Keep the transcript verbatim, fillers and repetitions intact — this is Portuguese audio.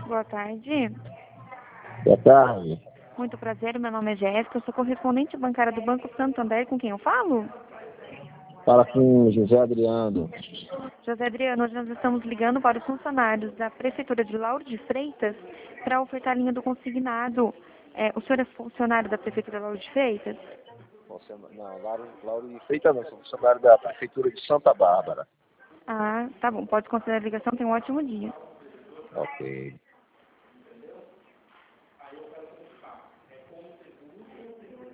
Boa tarde. Boa tarde. Muito prazer, meu nome é Jéssica, eu sou correspondente bancária do Banco Santander, com quem eu falo? Fala com José Adriano. José Adriano, hoje nós estamos ligando para os funcionários da Prefeitura de Lauro de Freitas para ofertar a linha do consignado. É, o senhor é funcionário da Prefeitura de Lauro de Freitas? Não, Lauro, Lauro de Freitas não, sou funcionário da Prefeitura de Santa Bárbara. Ah, tá bom, pode considerar a ligação, tenha um ótimo dia. Ok.